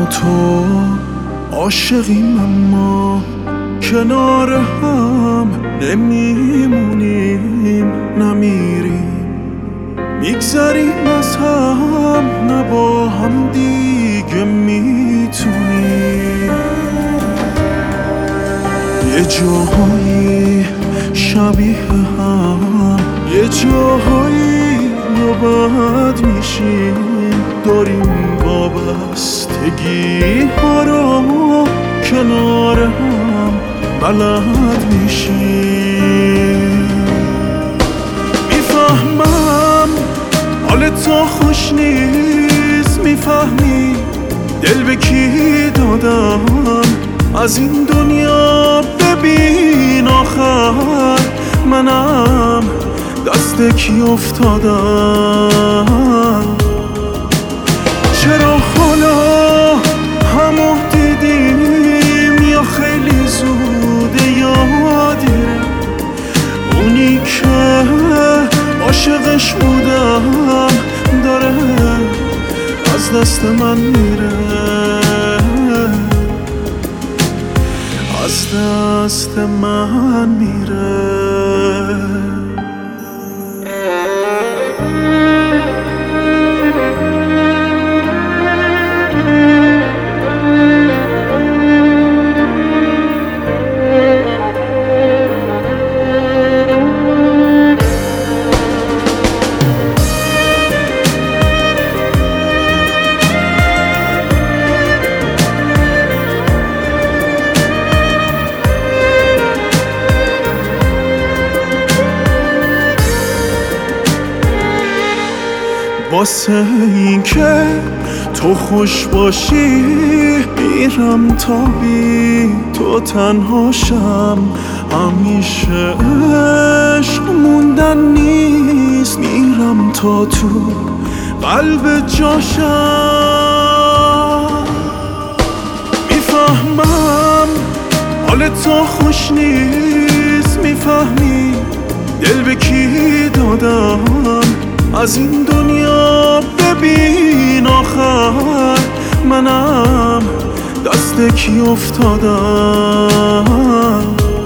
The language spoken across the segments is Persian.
تو عاشقیم اما کنار هم نمیمونیم، نمیریم، میگذریم از هم، نه با هم دیگه میتونیم. یه جاهایی شبیه هم، یه جاهایی نوبت میشیم، داریم وابستگی ها رو کنار هم بلد میشیم. میفهمم حال تو خوش نیست، میفهمی دل به کی دادم، از این دنیا ببین آخر منم دست کی افتادم. چرا حالا همو دیدیم یا خیلی زوده یادیره، اونی که عاشقش بودم داره از دست من میره، از دست من میره. واسه این که تو خوش باشی میرم تا بی تو تنهاشم، همیشه عشق موندن نیست، میرم تا تو قلب جاشم. میفهمم حال تو خوش نیست، میفهمی دل به کی دادم، از این دنیا ببین آخر منم دست کی افتادم.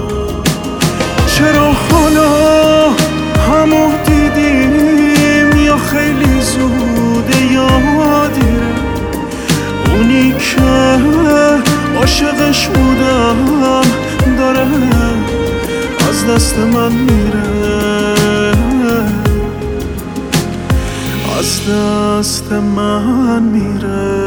چرا حالا همو دیدیم یا خیلی زوده یادیره، اونی که عاشقش بودم داره از دست من میره، از دست من میره.